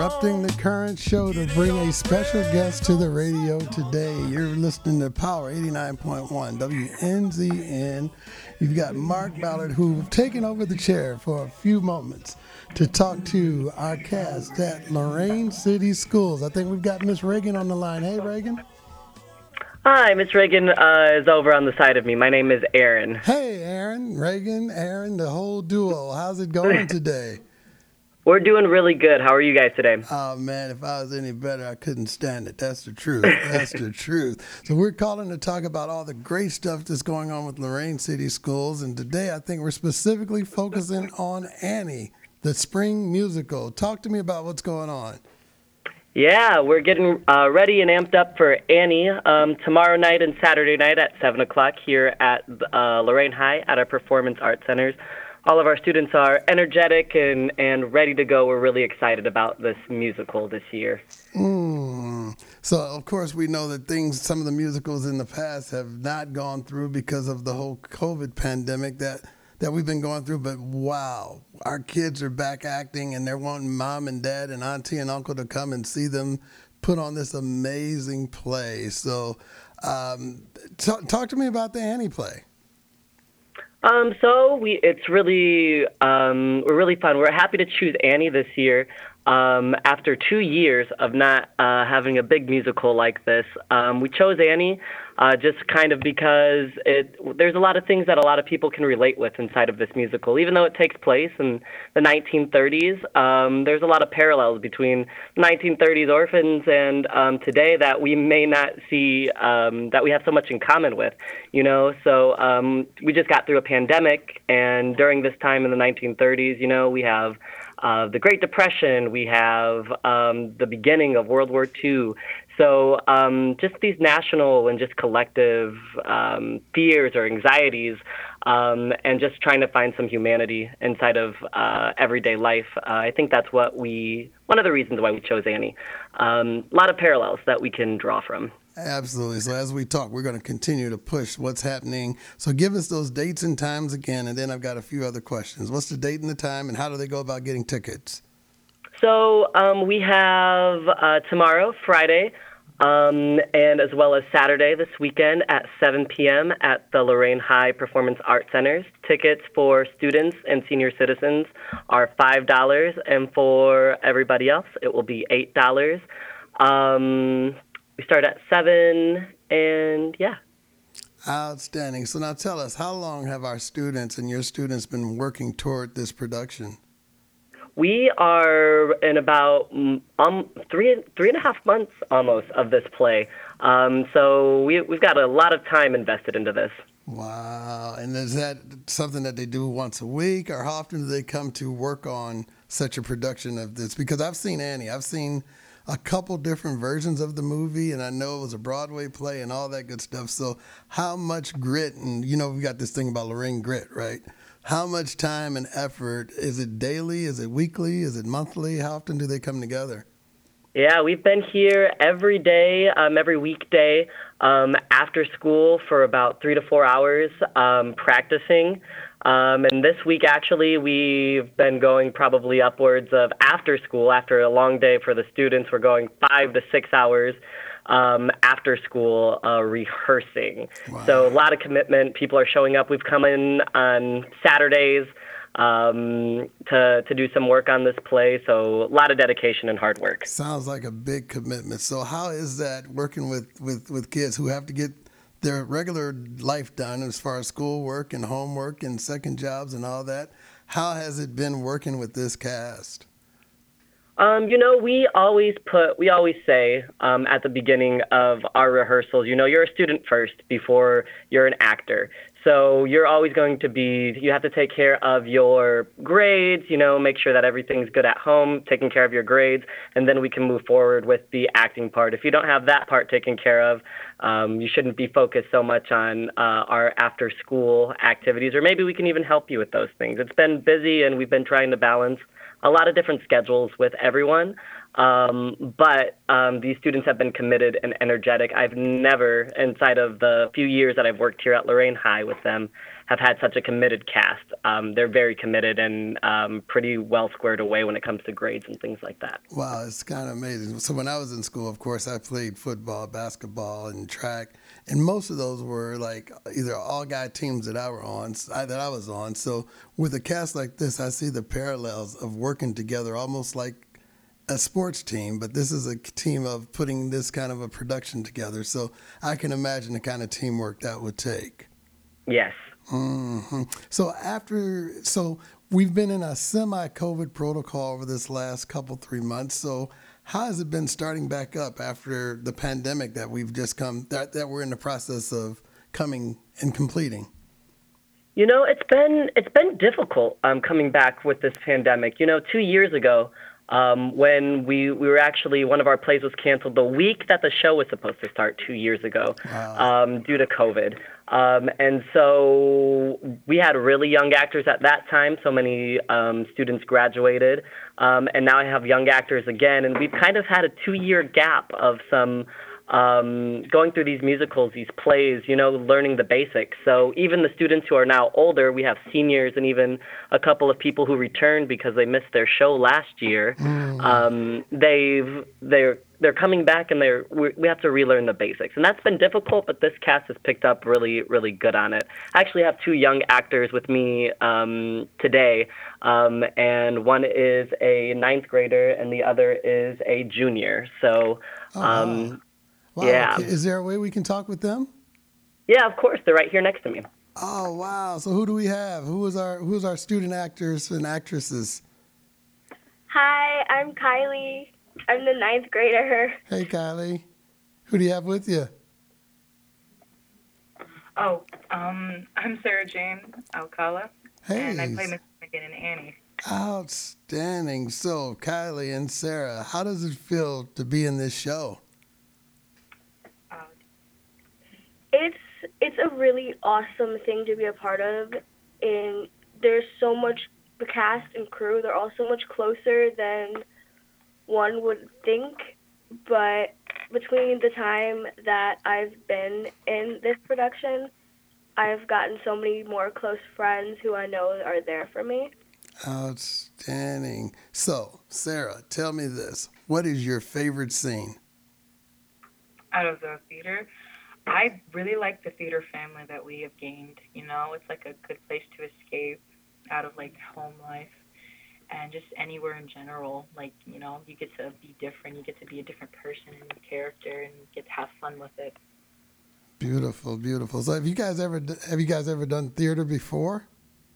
Disrupting the Current show to bring a special guest to the radio today. You're listening to Power 89.1 WNZN. You've got Mark Ballard, who's taken over the chair for a few moments to talk to our cast at Lorain City Schools. I think we've got Miss Reagan on the line. Hey, Reagan. Hi, Miss Reagan is over on the side of me. My name is Aaron. Hey, Aaron, Reagan, Aaron, the whole duo. How's it going today? We're doing really good. How are you guys today? Oh, man, if I was any better, I couldn't stand it. That's the truth. That's the truth. So we're calling to talk about all the great stuff that's going on with Lorain City Schools. And today I think we're specifically focusing on Annie, the spring musical. Talk to me about what's going on. Yeah, we're getting ready and amped up for Annie tomorrow night and Saturday night at 7 o'clock here at Lorain High at our Performance Arts Centers. All of our students are energetic and ready to go. We're really excited about this musical this year. So, of course, we know that some of the musicals in the past have not gone through because of the whole COVID pandemic that we've been going through. But, wow, our kids are back acting, and they're wanting mom and dad and auntie and uncle to come and see them put on this amazing play. So, talk to me about the Annie play. It's really we're really fun. We're happy to choose Annie this year. After 2 years of not having a big musical like this, we chose Annie just kind of because there's a lot of things that a lot of people can relate with inside of this musical. Even though it takes place in the 1930s, there's a lot of parallels between 1930s orphans and today that we may not see that we have so much in common with, you know. So we just got through a pandemic, and during this time in the 1930s, you know, we have the Great Depression, we have the beginning of World War II. So just these national and just collective fears or anxieties and just trying to find some humanity inside of everyday life. I think that's one of the reasons why we chose Annie. A lot of parallels that we can draw from. Absolutely. So as we talk, we're going to continue to push what's happening. So give us those dates and times again, and then I've got a few other questions. What's the date and the time, and how do they go about getting tickets? So we have tomorrow, Friday, and as well as Saturday this weekend at 7 p.m. at the Lorain High Performance Arts Centers. Tickets for students and senior citizens are $5, and for everybody else, it will be $8. We start at 7, and yeah. Outstanding. So now tell us, how long have our students and your students been working toward this production? We are in about 3.5 months almost of this play. So we've got a lot of time invested into this. Wow. And is that something that they do once a week, or how often do they come to work on such a production of this? Because I've seen Annie. I've seen a couple different versions of the movie, and I know it was a Broadway play and all that good stuff. So how much grit, and you know, we got this thing about Lorain Grit, right? How much time and effort? Is it daily? Is it weekly? Is it monthly? How often do they come together? Yeah, we've been here every day, every weekday, after school for about 3 to 4 hours practicing. And this week, actually, we've been going probably upwards of after school, after a long day for the students, we're going 5 to 6 hours after school rehearsing. Wow. So a lot of commitment. People are showing up. We've come in on Saturdays to do some work on this play. So a lot of dedication and hard work. Sounds like a big commitment. So how is that working with kids who have to get their regular life done as far as schoolwork and homework and second jobs and all that? How has it been working with this cast? You know, we always say at the beginning of our rehearsals, you know, you're a student first before you're an actor. So you're always going to you have to take care of your grades, you know, make sure that everything's good at home, taking care of your grades, and then we can move forward with the acting part. If you don't have that part taken care of, you shouldn't be focused so much on our after-school activities, or maybe we can even help you with those things. It's been busy, and we've been trying to balance a lot of different schedules with everyone. But these students have been committed and energetic. I've never, inside of the few years that I've worked here at Lorraine High with them, have had such a committed cast. They're very committed and pretty well squared away when it comes to grades and things like that. Wow, it's kind of amazing. So when I was in school, of course, I played football, basketball, and track, and most of those were like either all guy teams that I was on. So with a cast like this, I see the parallels of working together, almost like a sports team, but this is a team of putting this kind of a production together. So I can imagine the kind of teamwork that would take. Yes. hmm So we've been in a semi-COVID protocol over this last couple 3 months. So how has it been starting back up after the pandemic that we've just that we're in the process of coming and completing? You know, it's been difficult coming back with this pandemic. You know, 2 years ago, when we were actually, one of our plays was canceled the week that the show was supposed to start 2 years ago. Wow. Due to COVID. And so we had really young actors at that time. So many students graduated. And now I have young actors again. And we've kind of had a 2-year gap of some going through these musicals, these plays, you know, learning the basics. So even the students who are now older, we have seniors and even a couple of people who returned because they missed their show last year. They're coming back and we have to relearn the basics. And that's been difficult, but this cast has picked up really, really good on it. I actually have 2 young actors with me today, and one is a 9th grader and the other is a junior. So, Wow. yeah. Okay. Is there a way we can talk with them? Yeah, of course. They're right here next to me. Oh, wow. So who do we have? Who's our student actors and actresses? Hi, I'm Kylie. I'm the 9th grader. Hey, Kylie. Who do you have with you? Oh, I'm Sarah Jane Alcala, Hey. and I play Miss Megan and Annie. Outstanding. So, Kylie and Sarah, how does it feel to be in this show? It's a really awesome thing to be a part of, and there's so much, the cast and crew, they're all so much closer than one would think, but between the time that I've been in this production, I've gotten so many more close friends who I know are there for me. Outstanding. So, Sarah, tell me this. What is your favorite scene? Out of the theater, I really like the theater family that we have gained. You know, it's like a good place to escape out of like home life and just anywhere in general. Like, you know, you get to be different. You get to be a different person and character and get to have fun with it. Beautiful, beautiful. So, have you guys ever done theater before?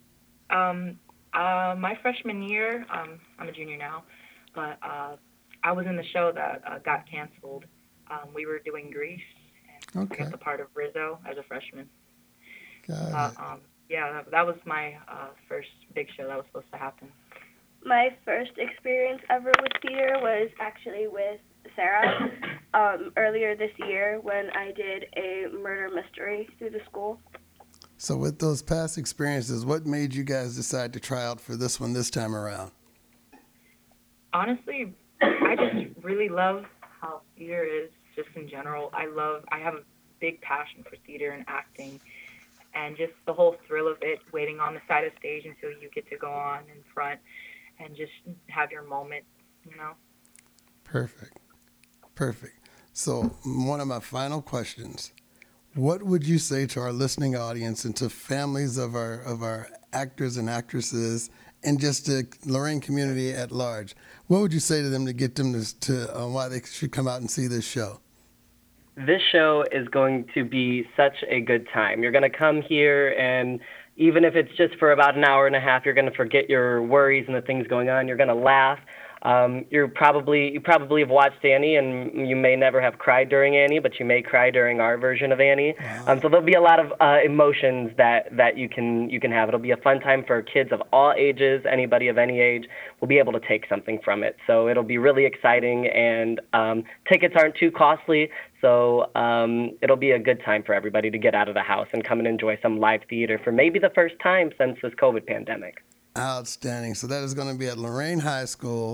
My freshman year, I'm a junior now, but I was in the show that got canceled. We were doing Grease, and I Okay. got the part of Rizzo as a freshman. Got it. Yeah, that was my first big show that was supposed to happen. My first experience ever with theater was actually with Sarah earlier this year when I did a murder mystery through the school. So, with those past experiences, what made you guys decide to try out for this one this time around? Honestly, I just really love how theater is just in general. I have a big passion for theater and acting, and just the whole thrill of it, waiting on the side of stage until you get to go on in front and just have your moment, you know? Perfect. Perfect. So, one of my final questions. What would you say to our listening audience and to families of our actors and actresses and just the Lorraine community at large? What would you say to them to get them to why they should come out and see this show? This show is going to be such a good time. You're going to come here, and even if it's just for about an hour and a half, you're going to forget your worries and the things going on. You're going to laugh. You probably have watched Annie, and you may never have cried during Annie, but you may cry during our version of Annie. Wow. So there'll be a lot of emotions that you can have. It'll be a fun time for kids of all ages. Anybody of any age will be able to take something from it. So it'll be really exciting, and tickets aren't too costly. So it'll be a good time for everybody to get out of the house and come and enjoy some live theater for maybe the first time since this COVID pandemic. Outstanding. So that is going to be at Lorraine High School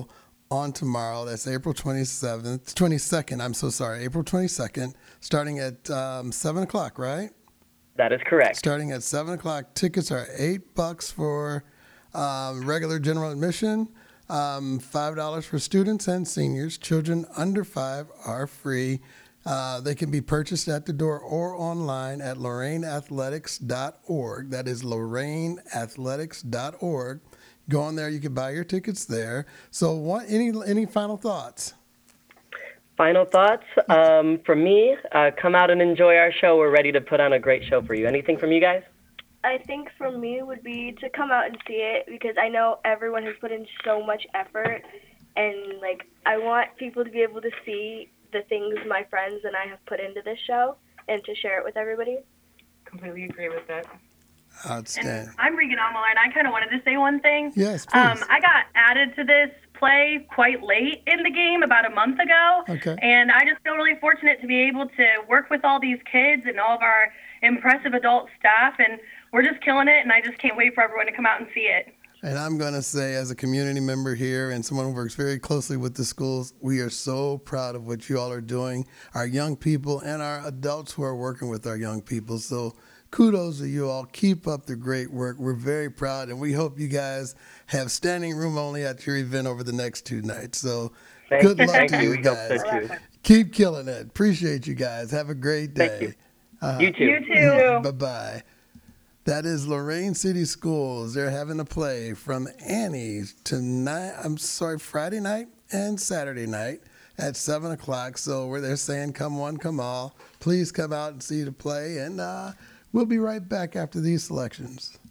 on tomorrow. That's April 22nd. I'm so sorry. April 22nd, starting at 7 o'clock, right? That is correct. Starting at 7 o'clock. Tickets are $8 for regular general admission, $5 for students and seniors. Children under 5 are free. They can be purchased at the door or online at lorainathletics.org. That is lorainathletics.org. Go on there. You can buy your tickets there. So any final thoughts? Final thoughts from me, come out and enjoy our show. We're ready to put on a great show for you. Anything from you guys? I think for me would be to come out and see it because I know everyone has put in so much effort, and like I want people to be able to see the things my friends and I have put into this show and to share it with everybody. Completely agree with that. Outstanding. And I'm Regan Amler, and I kind of wanted to say one thing. Yes, please. I got added to this play quite late in the game, about a month ago. Okay. And I just feel really fortunate to be able to work with all these kids and all of our impressive adult staff, and we're just killing it, and I just can't wait for everyone to come out and see it. And I'm going to say, as a community member here and someone who works very closely with the schools, we are so proud of what you all are doing, our young people and our adults who are working with our young people. So kudos to you all. Keep up the great work. We're very proud, and we hope you guys have standing room only at your event over the next 2 nights. So good luck to you We hope so guys. too. Keep killing it. Appreciate you guys. Have a great day. Thank you. You too. You too. Bye-bye. That is Lorain City Schools. They're having a play from Annie tonight. Friday night and Saturday night at 7 o'clock. So where they're saying, come one, come all. Please come out and see the play. And we'll be right back after these selections.